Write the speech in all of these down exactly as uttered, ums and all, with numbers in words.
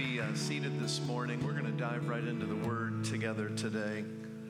be uh, seated this morning. We're going to dive right into the Word together today.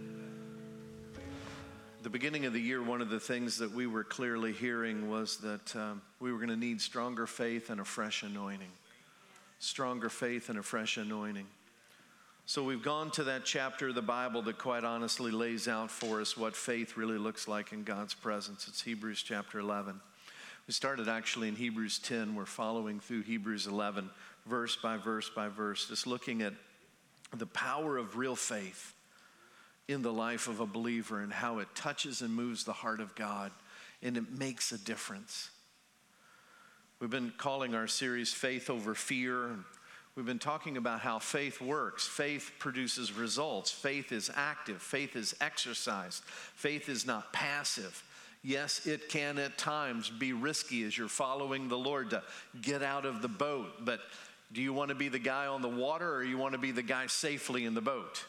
At the beginning of the year, one of the things that we were clearly hearing was that um, we were going to need stronger faith and a fresh anointing. Stronger faith and a fresh anointing. So we've gone to that chapter of the Bible that quite honestly lays out for us what faith really looks like in God's presence. It's Hebrews chapter eleven. We started actually in Hebrews ten. We're following through Hebrews eleven, verse by verse by verse, just looking at the power of real faith in the life of a believer and how it touches and moves the heart of God, and it makes a difference. We've been calling our series Faith Over Fear. We've been talking about how faith works. Faith produces results. Faith is active. Faith is exercised. Faith is not passive. Yes, it can at times be risky as you're following the Lord to get out of the boat. But do you want to be the guy on the water, or you want to be the guy safely in the boat?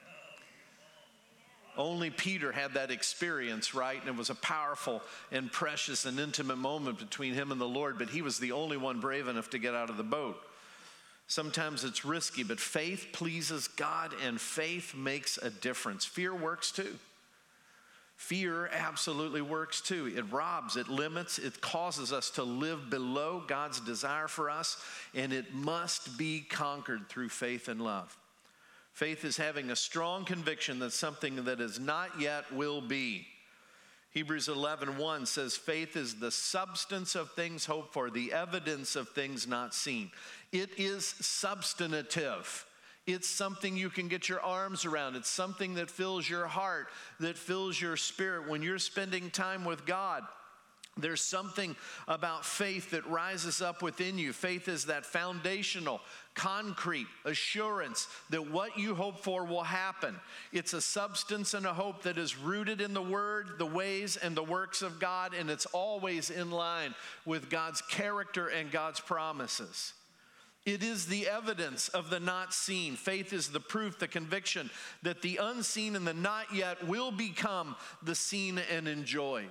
Only Peter had that experience, right? And it was a powerful and precious and intimate moment between him and the Lord, but he was the only one brave enough to get out of the boat. Sometimes it's risky, but faith pleases God and faith makes a difference. Fear works too. Fear absolutely works too. It robs, it limits, it causes us to live below God's desire for us, and it must be conquered through faith and love. Faith is having a strong conviction that something that is not yet will be. Hebrews eleven one says, faith is the substance of things hoped for, the evidence of things not seen. It is substantive. It's something you can get your arms around. It's something that fills your heart, that fills your spirit. When you're spending time with God, there's something about faith that rises up within you. Faith is that foundational, concrete assurance that what you hope for will happen. It's a substance and a hope that is rooted in the Word, the ways, and the works of God, and it's always in line with God's character and God's promises. It is the evidence of the not seen. Faith is the proof, the conviction that the unseen and the not yet will become the seen and enjoyed.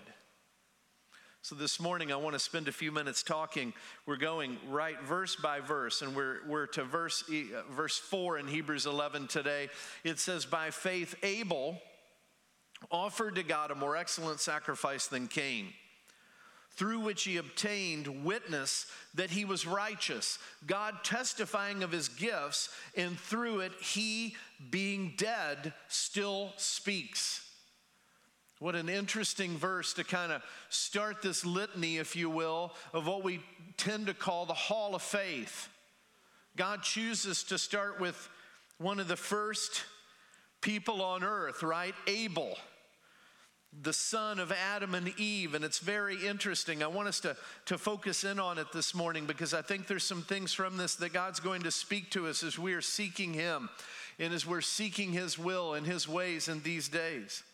So this morning I want to spend a few minutes talking. We're going right verse by verse, and we're we're to verse verse four in Hebrews eleven today. It says, by faith Abel offered to God a more excellent sacrifice than Cain, through which he obtained witness that he was righteous, God testifying of his gifts, and through it he, being dead, still speaks. What an interesting verse to kind of start this litany, if you will, of what we tend to call the hall of faith. God chooses to start with one of the first people on earth, right? Abel, the son of Adam and Eve. And it's very interesting. I want us to, to focus in on it this morning, because I think there's some things from this that God's going to speak to us as we are seeking Him and as we're seeking His will and His ways in these days.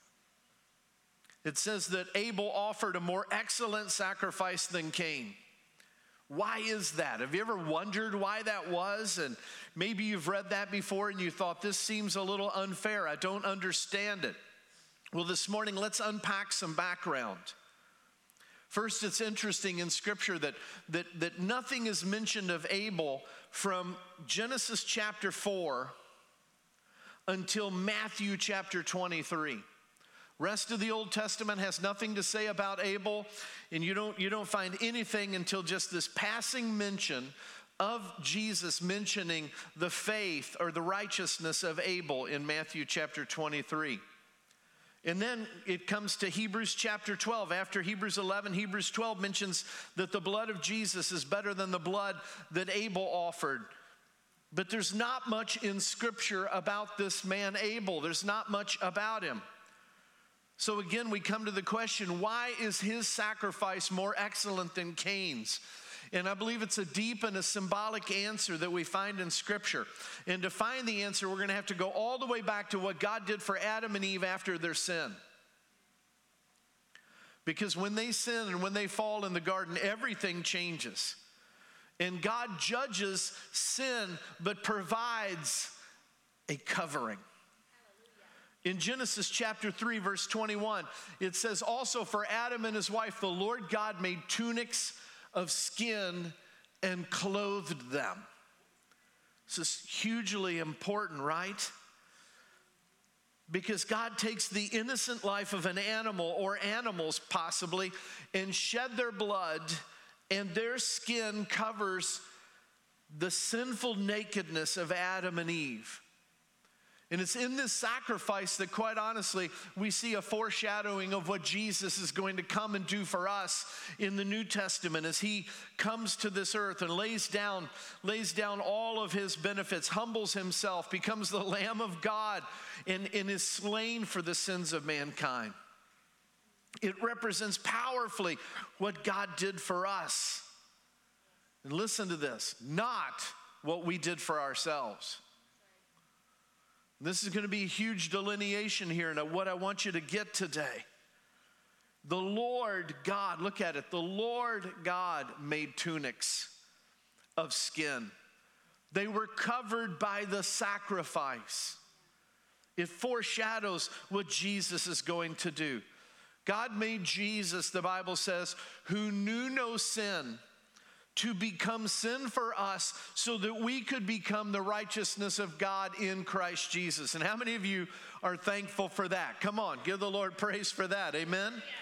It says that Abel offered a more excellent sacrifice than Cain. Why is that? Have you ever wondered why that was? And maybe you've read that before and you thought, this seems a little unfair. I don't understand it. Well, this morning, let's unpack some background. First, it's interesting in Scripture that, that, that nothing is mentioned of Abel from Genesis chapter four until Matthew chapter twenty-three. Rest of the Old Testament has nothing to say about Abel, and you don't, you don't find anything until just this passing mention of Jesus mentioning the faith or the righteousness of Abel in Matthew chapter twenty-three. And then it comes to Hebrews chapter twelve. After Hebrews eleven, Hebrews twelve mentions that the blood of Jesus is better than the blood that Abel offered. But there's not much in Scripture about this man Abel. There's not much about him. So again, we come to the question, why is his sacrifice more excellent than Cain's? And I believe it's a deep and a symbolic answer that we find in Scripture. And to find the answer, we're going to have to go all the way back to what God did for Adam and Eve after their sin. Because when they sin and when they fall in the garden, everything changes. And God judges sin, but provides a covering. In Genesis chapter three, verse twenty-one, it says, also for Adam and his wife, the Lord God made tunics of skin and clothed them. This is hugely important, right? Because God takes the innocent life of an animal or animals possibly and shed their blood, and their skin covers the sinful nakedness of Adam and Eve. And it's in this sacrifice that, quite honestly, we see a foreshadowing of what Jesus is going to come and do for us in the New Testament as he comes to this earth and lays down, lays down all of his benefits, humbles himself, becomes the Lamb of God, and, and is slain for the sins of mankind. It represents powerfully what God did for us. And listen to this, not what we did for ourselves. This is going to be a huge delineation here, and what I want you to get today. The Lord God, look at it, the Lord God made tunics of skin. They were covered by the sacrifice. It foreshadows what Jesus is going to do. God made Jesus, the Bible says, who knew no sin, to become sin for us so that we could become the righteousness of God in Christ Jesus. And how many of you are thankful for that? Come on, give the Lord praise for that. Amen? Yeah.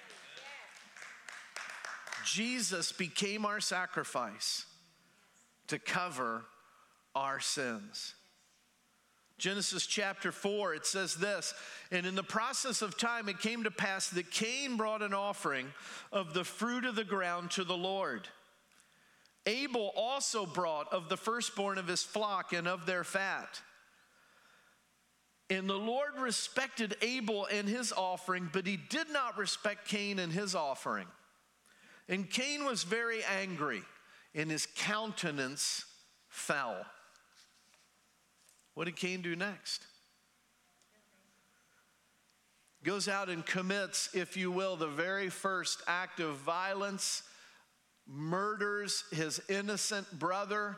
Jesus became our sacrifice to cover our sins. Genesis chapter four, it says this, and in the process of time it came to pass that Cain brought an offering of the fruit of the ground to the Lord. Abel also brought of the firstborn of his flock and of their fat. And the Lord respected Abel and his offering, but he did not respect Cain and his offering. And Cain was very angry, and his countenance fell. What did Cain do next? Goes out and commits, if you will, the very first act of violence, murders his innocent brother.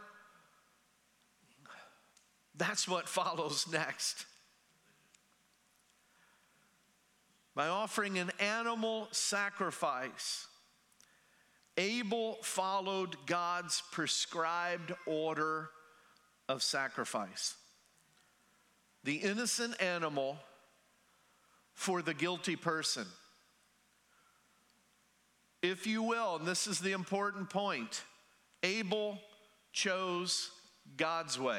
That's what follows next. By offering an animal sacrifice, Abel followed God's prescribed order of sacrifice. The innocent animal for the guilty person. If you will, and this is the important point, Abel chose God's way.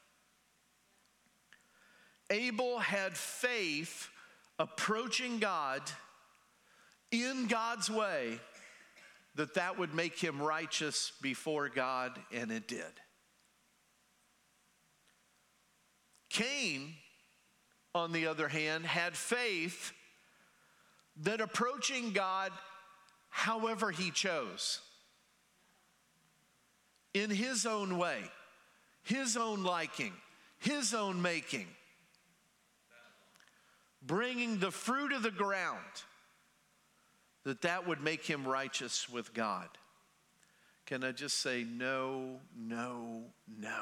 Abel had faith approaching God in God's way, that that would make him righteous before God, and it did. Cain, on the other hand, had faith that approaching God however he chose, in his own way, his own liking, his own making, bringing the fruit of the ground, that that would make him righteous with God. Can I just say no, no, no?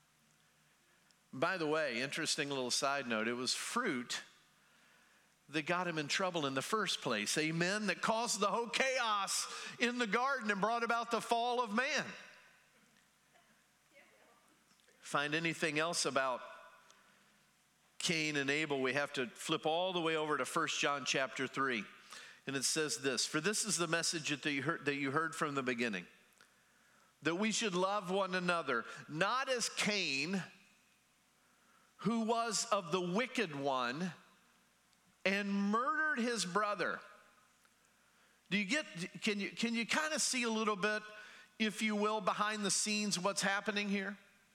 By the way, interesting little side note, it was fruit that got him in trouble in the first place, amen, that caused the whole chaos in the garden and brought about the fall of man. Find anything else about Cain and Abel, we have to flip all the way over to First John chapter three. And it says this, for this is the message that you heard, that you heard from the beginning, that we should love one another, not as Cain, who was of the wicked one, and murdered his brother. Do you get, can you, can you kind of see a little bit, if you will, behind the scenes what's happening here?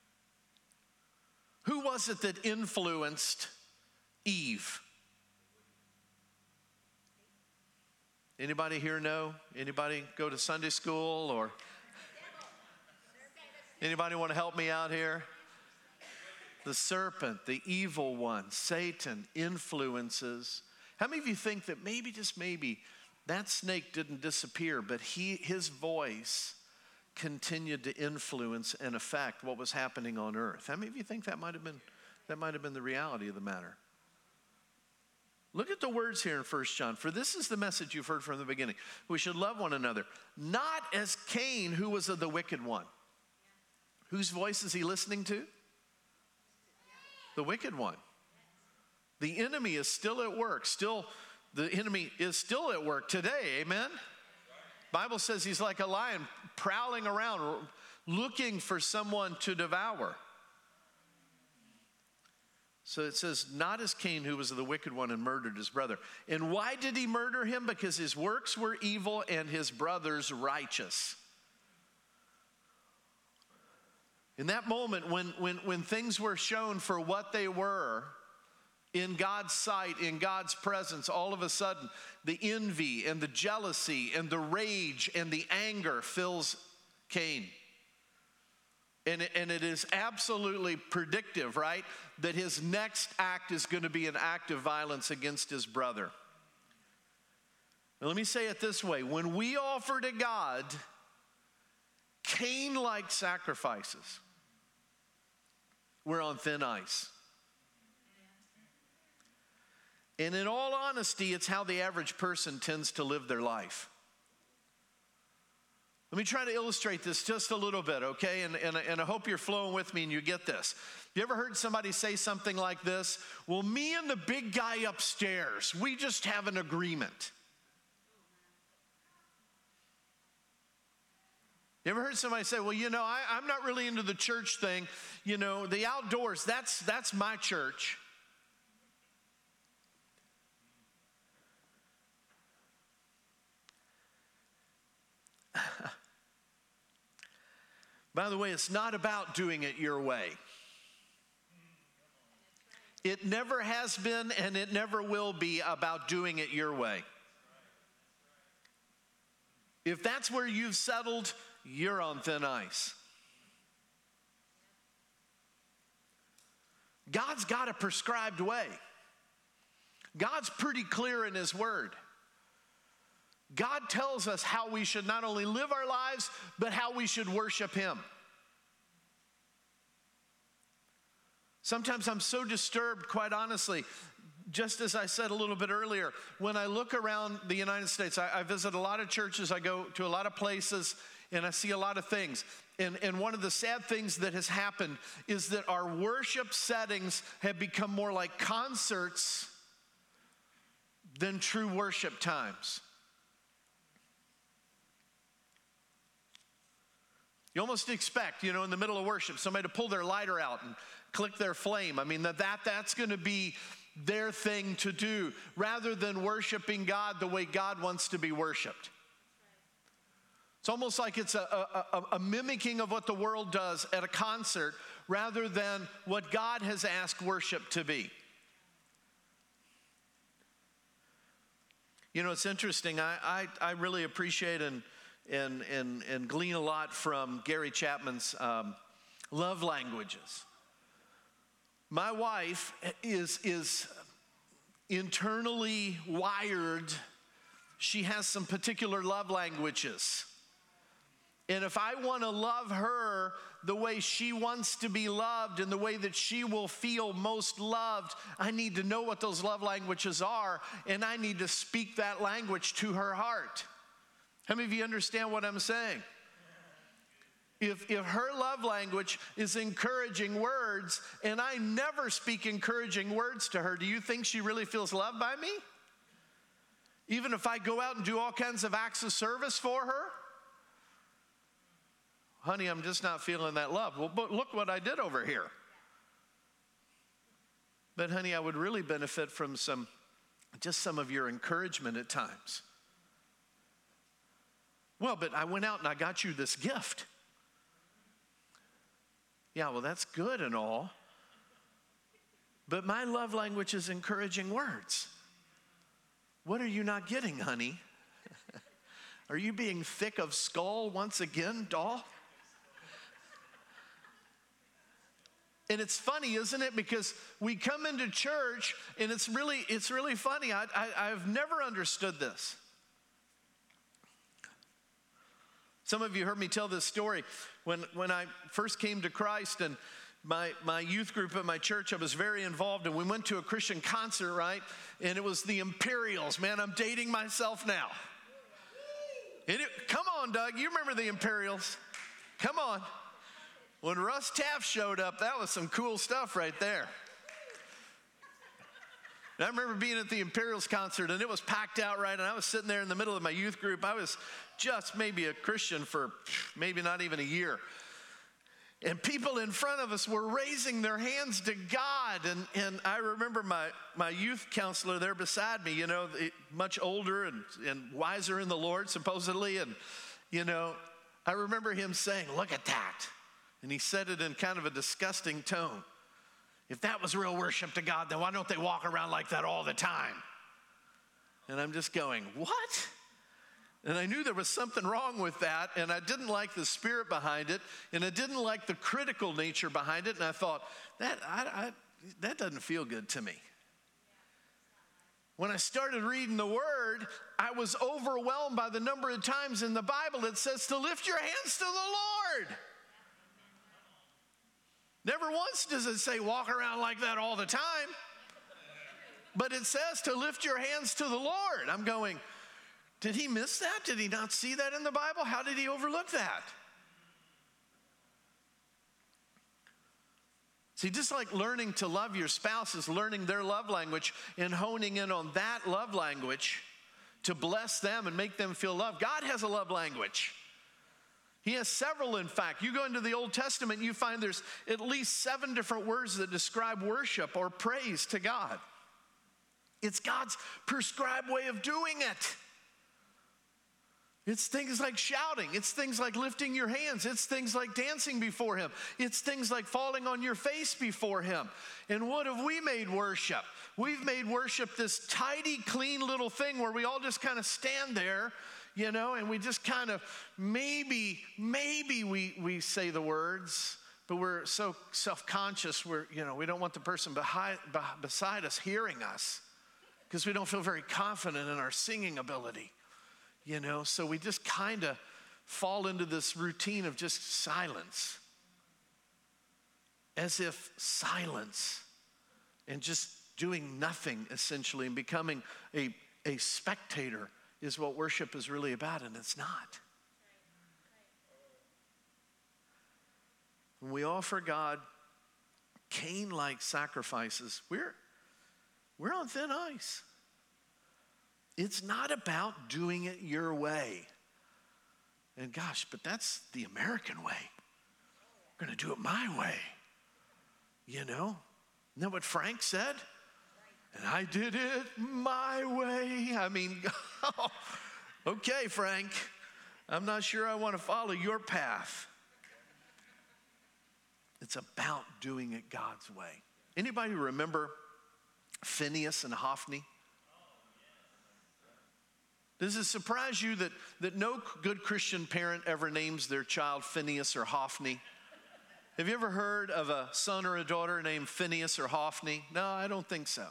Who was it that influenced Eve? Anybody here know? Anybody go to Sunday school, or anybody want to help me out here? The serpent, the evil one, Satan, influences. How many of you think that maybe, just maybe, that snake didn't disappear, but he, his voice continued to influence and affect what was happening on earth? How many of you think that might have been, that might have been the reality of the matter? Look at the words here in First John. For this is the message you've heard from the beginning. We should love one another, not as Cain, who was of the wicked one. Whose voice is he listening to? The wicked one. The enemy is still at work. Still, the enemy is still at work today. Amen? Bible says he's like a lion prowling around, looking for someone to devour. So it says, not as Cain, who was the wicked one and murdered his brother. And why did he murder him? Because his works were evil and his brothers righteous. In that moment, when, when, when things were shown for what they were, in God's sight, in God's presence, all of a sudden, the envy and the jealousy and the rage and the anger fills Cain. And it, and it is absolutely predictive, right? That his next act is going to be an act of violence against his brother. Now, let me say it this way. When we offer to God Cain-like sacrifices, we're on thin ice. And in all honesty, it's how the average person tends to live their life. Let me try to illustrate this just a little bit, okay? And, and, and I hope you're flowing with me and you get this. You ever heard somebody say something like this? Well, me and the big guy upstairs, we just have an agreement. You ever heard somebody say, well, you know, I, I'm not really into the church thing. You know, the outdoors, that's, that's my church. By the way, it's not about doing it your way. It never has been and it never will be about doing it your way. If that's where you've settled, you're on thin ice. God's got a prescribed way. God's pretty clear in His Word. God tells us how we should not only live our lives, but how we should worship Him. Sometimes I'm so disturbed, quite honestly, just as I said a little bit earlier, when I look around the United States, I, I visit a lot of churches, I go to a lot of places, and I see a lot of things. And, and one of the sad things that has happened is that our worship settings have become more like concerts than true worship times. You almost expect, you know, in the middle of worship, somebody to pull their lighter out and click their flame. I mean, that, that that's going to be their thing to do, rather than worshiping God the way God wants to be worshiped. It's almost like it's a, a, a, a mimicking of what the world does at a concert, rather than what God has asked worship to be. You know, it's interesting. I, I, I really appreciate and And, and, and glean a lot from Gary Chapman's um, love languages. My wife is, is internally wired. She has some particular love languages. And if I want to love her the way she wants to be loved and the way that she will feel most loved, I need to know what those love languages are, and I need to speak that language to her heart. How many of you understand what I'm saying? If, if her love language is encouraging words, and I never speak encouraging words to her, do you think she really feels loved by me? Even if I go out and do all kinds of acts of service for her? Honey, I'm just not feeling that love. Well, but look what I did over here. But honey, I would really benefit from some, just some of your encouragement at times. Well, but I went out and I got you this gift. Yeah, well, that's good and all. But my love language is encouraging words. What are you not getting, honey? Are you being thick of skull once again, doll? And it's funny, isn't it? Because we come into church, and it's really, it's really funny. I, I, I've never understood this. Some of you heard me tell this story. When, when I first came to Christ and my, my youth group at my church, I was very involved, and we went to a Christian concert, right? And it was the Imperials. Man, I'm dating myself now. And it, come on, Doug, you remember the Imperials. Come on. When Russ Taff showed up, that was some cool stuff right there. And I remember being at the Imperials concert, and it was packed out, right? And I was sitting there in the middle of my youth group. I was just maybe a Christian for maybe not even a year. And people in front of us were raising their hands to God. And, and I remember my, my youth counselor there beside me, you know, much older and, and wiser in the Lord, supposedly. And, you know, I remember him saying, look at that. And he said it in kind of a disgusting tone. If that was real worship to God, then why don't they walk around like that all the time? And I'm just going, what? And I knew there was something wrong with that, and I didn't like the spirit behind it, and I didn't like the critical nature behind it, and I thought, that, I, I, that doesn't feel good to me. When I started reading the Word, I was overwhelmed by the number of times in the Bible it says to lift your hands to the Lord. Never once does it say walk around like that all the time. But it says to lift your hands to the Lord. I'm going, did he miss that? Did he not see that in the Bible? How did he overlook that? See, just like learning to love your spouse is learning their love language and honing in on that love language to bless them and make them feel loved. God has a love language. He has several, in fact. You go into the Old Testament, you find there's at least seven different words that describe worship or praise to God. It's God's prescribed way of doing it. It's things like shouting. It's things like lifting your hands. It's things like dancing before him. It's things like falling on your face before him. And what have we made worship? We've made worship this tidy, clean little thing where we all just kind of stand there, you know, and we just kind of, maybe, maybe we, we say the words, but we're so self-conscious, we're, you know, we don't want the person behind, beside us hearing us because we don't feel very confident in our singing ability, you know, so we just kind of fall into this routine of just silence, as if silence and just doing nothing essentially and becoming a, a spectator is what worship is really about, and it's not. When we offer God Cain-like sacrifices, we're, we're on thin ice. It's not about doing it your way. And gosh, but that's the American way. We're going to do it my way. You know? Isn't that what Frank said? And I did it my way. I mean, okay, Frank, I'm not sure I want to follow your path. It's about doing it God's way. Anybody remember Phineas and Hophni? Does it surprise you that, that no good Christian parent ever names their child Phineas or Hophni? Have you ever heard of a son or a daughter named Phineas or Hophni? No, I don't think so.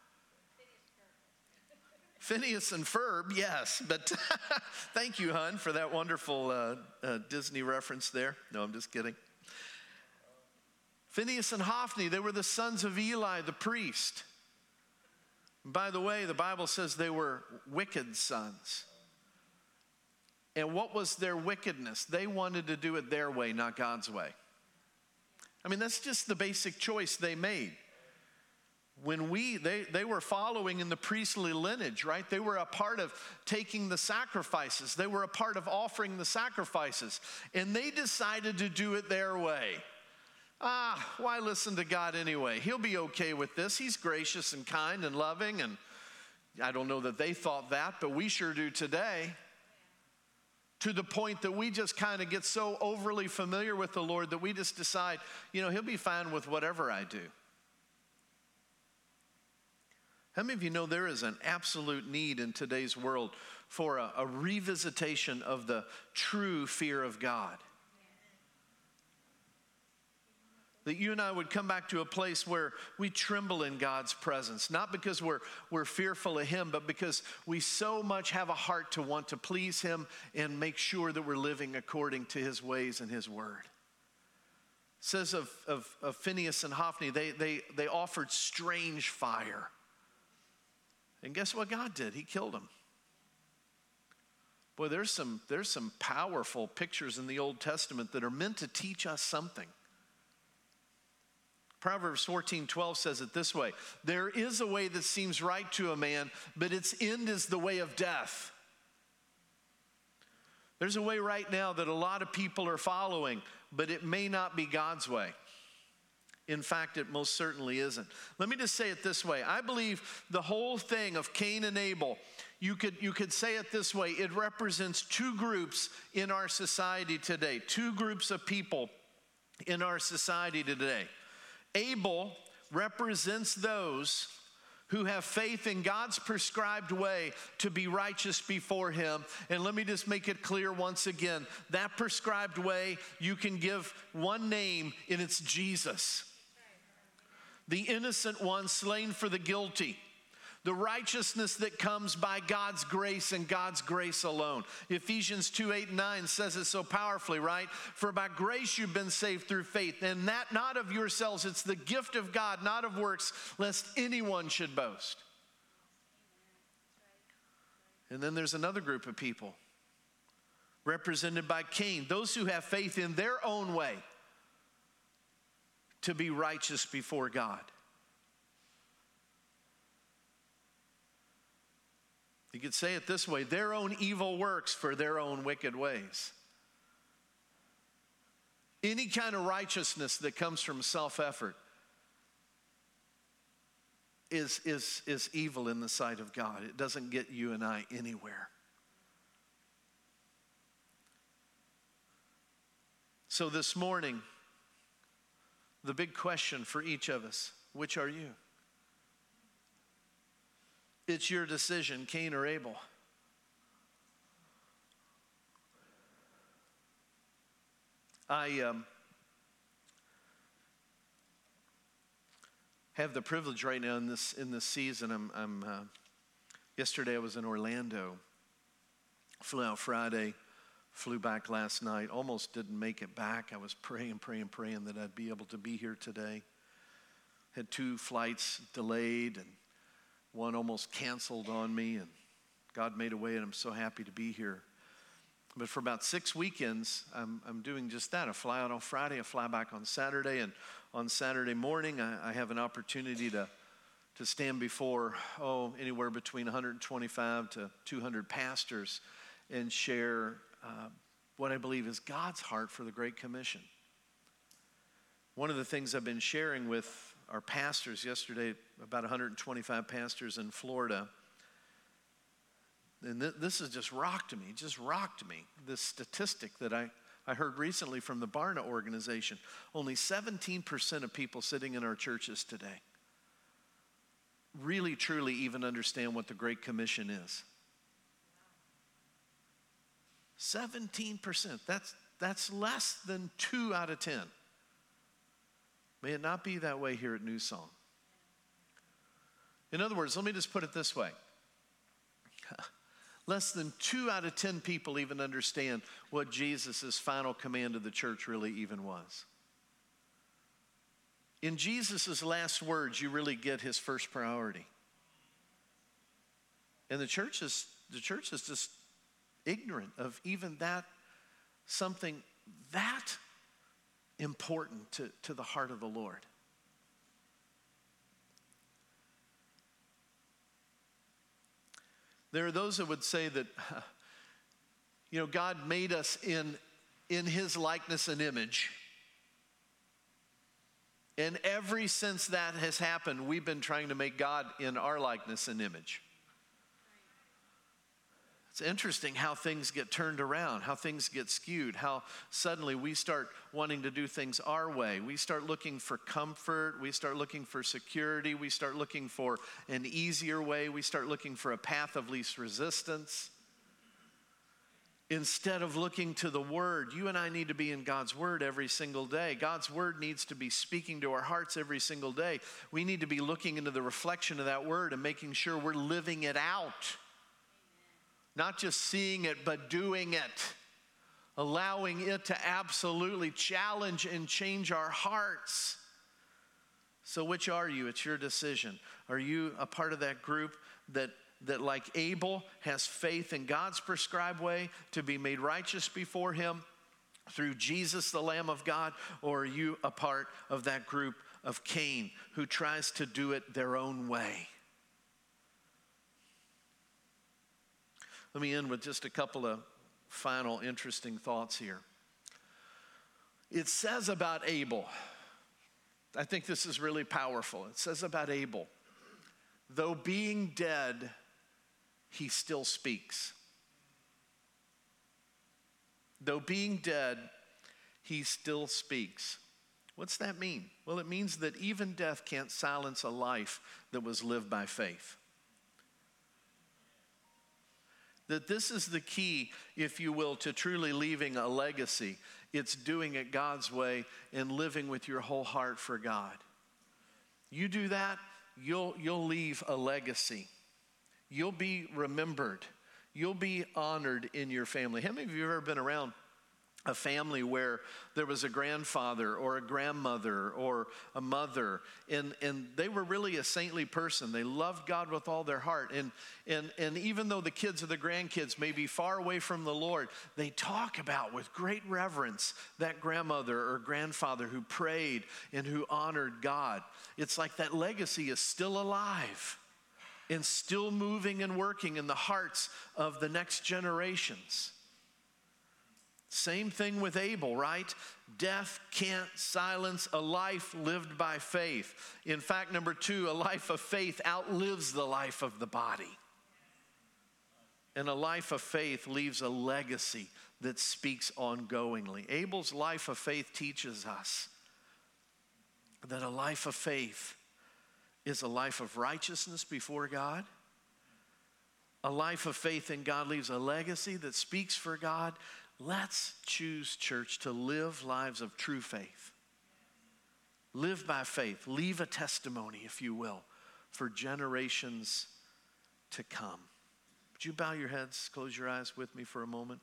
Phineas and Ferb, yes, but thank you, hon, for that wonderful uh, uh, Disney reference there. No, I'm just kidding. Phineas and Hophni, they were the sons of Eli, the priest. By the way, the Bible says they were wicked sons. And what was their wickedness? They wanted to do it their way, not God's way. I mean, that's just the basic choice they made. When we, they, they were following in the priestly lineage, right? They were a part of taking the sacrifices. They were a part of offering the sacrifices. And they decided to do it their way. Ah, why listen to God anyway? He'll be okay with this. He's gracious and kind and loving. And I don't know that they thought that, but we sure do today. To the point that we just kind of get so overly familiar with the Lord that we just decide, you know, he'll be fine with whatever I do. How many of you know there is an absolute need in today's world for a, a revisitation of the true fear of God? That you and I would come back to a place where we tremble in God's presence, not because we're, we're fearful of him, but because we so much have a heart to want to please him and make sure that we're living according to his ways and his word. It says of, of, of Phineas and Hophni, they, they, they offered strange fire. And guess what God did? He killed them. Boy, there's some, there's some powerful pictures in the Old Testament that are meant to teach us something. Proverbs fourteen twelve says it this way: there is a way that seems right to a man, but its end is the way of death. There's a way right now that a lot of people are following, but it may not be God's way. In fact, it most certainly isn't. Let me just say it this way. I believe the whole thing of Cain and Abel, you could, you could say it this way. It represents two groups in our society today, two groups of people in our society today. Abel represents those who have faith in God's prescribed way to be righteous before him. And let me just make it clear once again, that prescribed way, you can give one name, and it's Jesus. The innocent one slain for the guilty. The righteousness that comes by God's grace and God's grace alone. Ephesians two, eight, and nine says it so powerfully, right? For by grace you've been saved through faith, and that not of yourselves, it's the gift of God, not of works, lest anyone should boast. And then there's another group of people, represented by Cain, those who have faith in their own way to be righteous before God. You could say it this way: their own evil works for their own wicked ways. Any kind of righteousness that comes from self-effort is, is, is evil in the sight of God. It doesn't get you and I anywhere. So this morning, the big question for each of us: which are you? It's your decision, Cain or Abel. I um, have the privilege right now in this in this season. I'm, I'm uh, yesterday I was in Orlando. Flew out Friday, flew back last night. Almost didn't make it back. I was praying, praying, praying that I'd be able to be here today. Had two flights delayed, and one almost canceled on me, and God made a way, and I'm so happy to be here. But for about six weekends, I'm, I'm doing just that. I fly out on Friday, I fly back on Saturday, and on Saturday morning, I, I have an opportunity to, to stand before, oh, anywhere between one hundred twenty-five to two hundred pastors and share uh, what I believe is God's heart for the Great Commission. One of the things I've been sharing with our pastors yesterday, about one hundred twenty-five pastors in Florida, and th- this has just rocked me, just rocked me, this statistic that I, I heard recently from the Barna organization. Only seventeen percent of people sitting in our churches today really, truly even understand what the Great Commission is. seventeen percent, that's, that's less than two out of ten. May it not be that way here at New Song. In other words, let me just put it this way. Less than two out of ten people even understand what Jesus' final command of the church really even was. In Jesus' last words, you really get his first priority. And the church is, the church is just ignorant of even that, something that important to, to the heart of the Lord. There are those that would say that, you know, God made us in, in his likeness and image. And ever since that has happened, we've been trying to make God in our likeness and image. It's interesting how things get turned around, how things get skewed, how suddenly we start wanting to do things our way. We start looking for comfort. We start looking for security. We start looking for an easier way. We start looking for a path of least resistance. Instead of looking to the Word, you and I need to be in God's Word every single day. God's Word needs to be speaking to our hearts every single day. We need to be looking into the reflection of that Word and making sure we're living it out. Not just seeing it, but doing it. Allowing it to absolutely challenge and change our hearts. So which are you? It's your decision. Are you a part of that group that, that like Abel, has faith in God's prescribed way to be made righteous before him, through Jesus, the Lamb of God, or are you a part of that group of Cain who tries to do it their own way? Let me end with just a couple of final interesting thoughts here. It says about Abel, I think this is really powerful. It says about Abel, though being dead, he still speaks. Though being dead, he still speaks. What's that mean? Well, it means that even death can't silence a life that was lived by faith. That this is the key, if you will, to truly leaving a legacy. It's doing it God's way and living with your whole heart for God. You do that, you'll, you'll leave a legacy. You'll be remembered. You'll be honored in your family. How many of you have ever been around a family where there was a grandfather or a grandmother or a mother, and, and they were really a saintly person? They loved God with all their heart. And, and, and even though the kids or the grandkids may be far away from the Lord, they talk about with great reverence that grandmother or grandfather who prayed and who honored God. It's like that legacy is still alive and still moving and working in the hearts of the next generations. Same thing with Abel, right? Death can't silence a life lived by faith. In fact, number two, a life of faith outlives the life of the body. And a life of faith leaves a legacy that speaks ongoingly. Abel's life of faith teaches us that a life of faith is a life of righteousness before God. A life of faith in God leaves a legacy that speaks for God. Let's choose, church, to live lives of true faith. Live by faith. Leave a testimony, if you will, for generations to come. Would you bow your heads, close your eyes with me for a moment?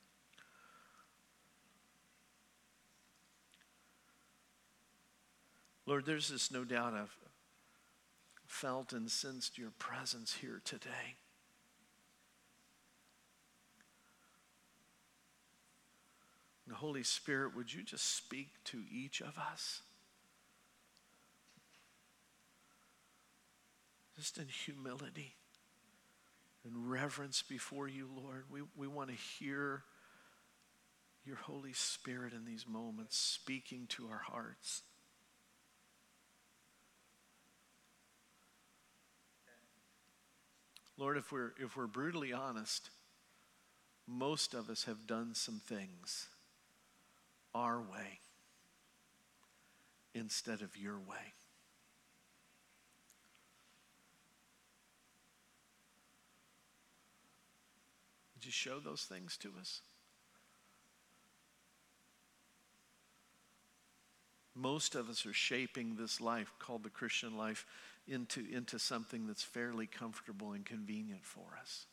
Lord, there's this no doubt I've felt and sensed your presence here today. And Holy Spirit, would you just speak to each of us? Just in humility and reverence before you, Lord. We, we want to hear your Holy Spirit in these moments speaking to our hearts. Lord, if we're, if we're brutally honest, most of us have done some things our way instead of your way. Would you show those things to us? Most of us are shaping this life called the Christian life into, into something that's fairly comfortable and convenient for us.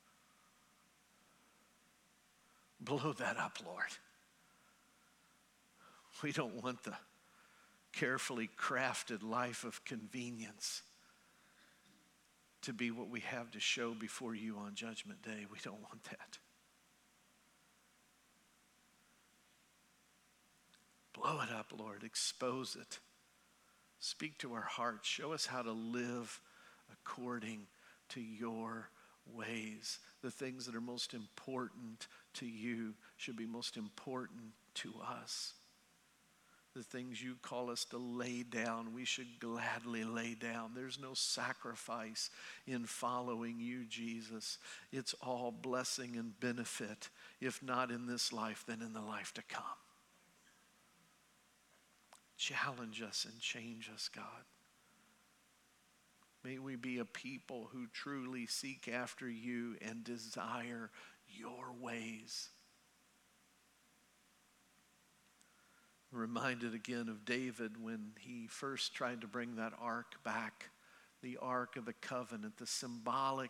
Blow that up, Lord. We don't want the carefully crafted life of convenience to be what we have to show before you on Judgment Day. We don't want that. Blow it up, Lord. Expose it. Speak to our hearts. Show us how to live according to your ways. The things that are most important to you should be most important to us. The things you call us to lay down, we should gladly lay down. There's no sacrifice in following you, Jesus. It's all blessing and benefit, if not in this life, then in the life to come. Challenge us and change us, God. May we be a people who truly seek after you and desire your ways. Reminded again of David when he first tried to bring that ark back, the Ark of the Covenant, the symbolic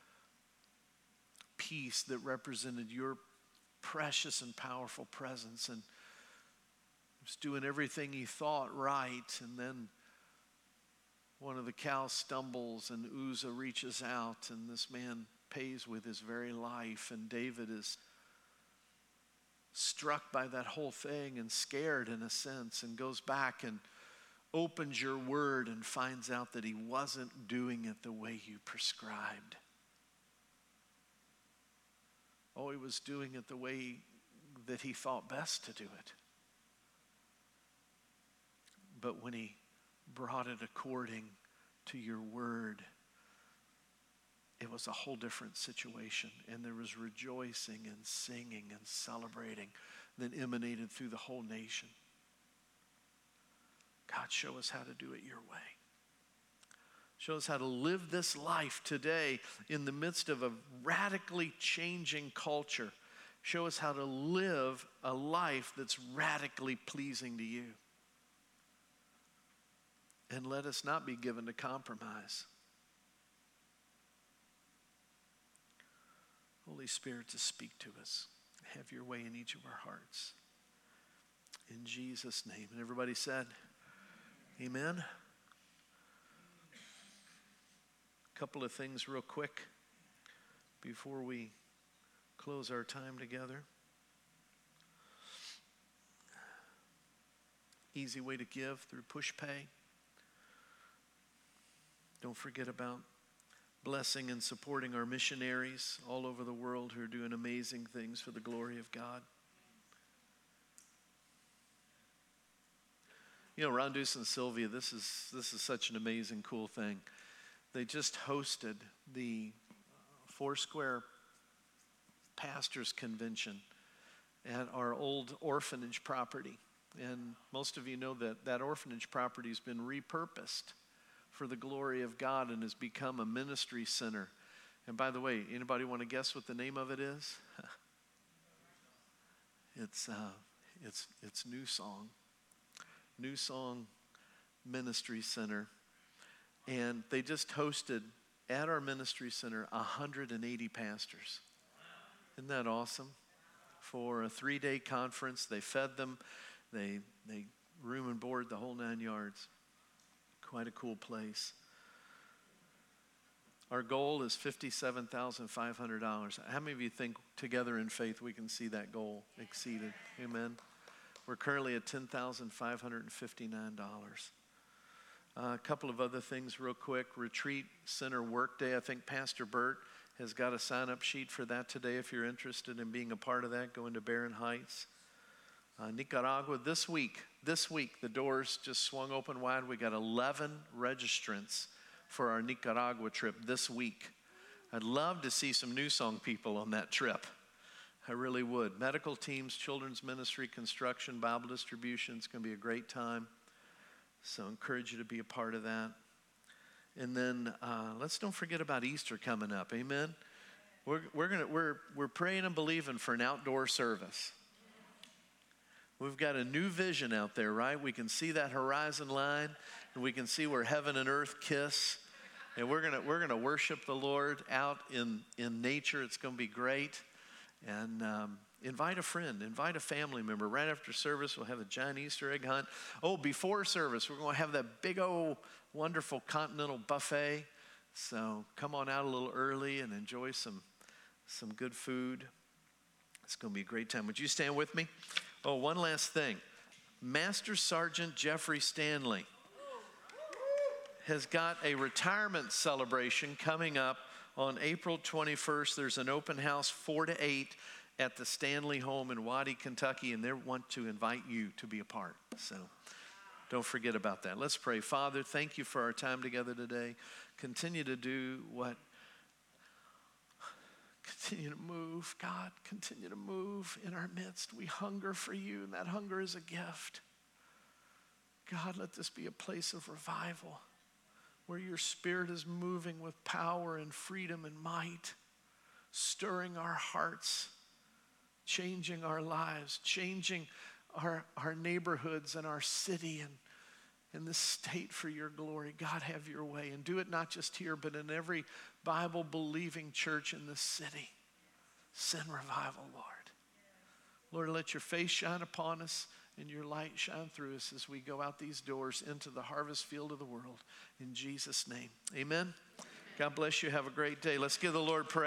piece that represented your precious and powerful presence, and he was doing everything he thought right, and then one of the cows stumbles and Uzzah reaches out, and this man pays with his very life, and David is struck by that whole thing and scared in a sense, and goes back and opens your word and finds out that he wasn't doing it the way you prescribed. Oh, he was doing it the way that he thought best to do it. But when he brought it according to your word, it was a whole different situation. And there was rejoicing and singing and celebrating that emanated through the whole nation. God, show us how to do it your way. Show us how to live this life today in the midst of a radically changing culture. Show us how to live a life that's radically pleasing to you. And let us not be given to compromise. Holy Spirit, to speak to us. Have your way in each of our hearts. In Jesus' name. And everybody said, amen. A couple of things real quick before we close our time together. Easy way to give through PushPay. Don't forget about blessing and supporting our missionaries all over the world who are doing amazing things for the glory of God. You know, Rondus and Sylvia, this is this is such an amazing, cool thing. They just hosted the Foursquare Pastors Convention at our old orphanage property. And most of you know that that orphanage property has been repurposed for the glory of God and has become a ministry center. And by the way, anybody want to guess what the name of it is? it's uh, it's it's New Song, New Song Ministry Center, and they just hosted at our ministry center one hundred eighty pastors. Isn't that awesome? For a three-day conference, they fed them, they they room and board, the whole nine yards. Quite a cool place. Our goal is fifty-seven thousand five hundred dollars. How many of you think together in faith we can see that goal exceeded? Amen. We're currently at ten thousand five hundred fifty-nine dollars. Uh, a couple of other things real quick. Retreat Center Workday. I think Pastor Bert has got a sign-up sheet for that today. If you're interested in being a part of that, go into Barron Heights. Uh, Nicaragua, this week, this week, the doors just swung open wide. We got eleven registrants for our Nicaragua trip this week. I'd love to see some New Song people on that trip. I really would. Medical teams, children's ministry, construction, Bible distribution. It's going to be a great time. So I encourage you to be a part of that. And then uh, let's don't forget about Easter coming up. Amen. We're we're gonna we're we're praying and believing for an outdoor service. We've got a new vision out there, right? We can see that horizon line, and we can see where heaven and earth kiss. And we're gonna we're gonna worship the Lord out in in nature. It's gonna be great. And um, invite a friend, invite a family member. Right after service, we'll have a giant Easter egg hunt. Oh, before service, we're going to have that big old wonderful continental buffet. So come on out a little early and enjoy some some good food. It's going to be a great time. Would you stand with me? Oh, one last thing. Master Sergeant Jeffrey Stanley has got a retirement celebration coming up on April twenty-first. There's an open house four to eight at the Stanley home in Waddy, Kentucky, and they want to invite you to be a part. So don't forget about that. Let's pray. Father, thank you for our time together today. Continue to do what Continue to move, God. Continue to move in our midst. We hunger for you, and that hunger is a gift. God, let this be a place of revival where your Spirit is moving with power and freedom and might, stirring our hearts, changing our lives, changing our, our neighborhoods and our city and in this state for your glory. God, have your way, and do it not just here, but in every Bible-believing church in this city. Send revival, Lord. Lord, let your face shine upon us and your light shine through us as we go out these doors into the harvest field of the world. In Jesus' name, amen. God bless you. Have a great day. Let's give the Lord praise.